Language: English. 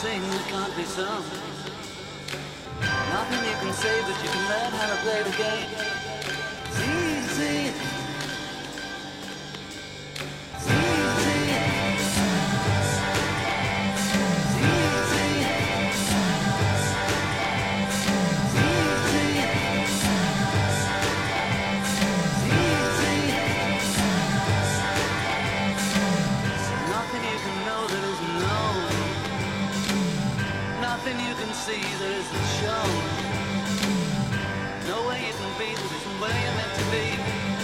sing that can't be sung. Nothing you can say, but you can learn how to play the game. It's easy. It's easy. It's easy. It's easy. It's easy. Nothing you can know that isn't known. Nothing you can see that isn't shown. No way you can be that isn't where you're meant to be.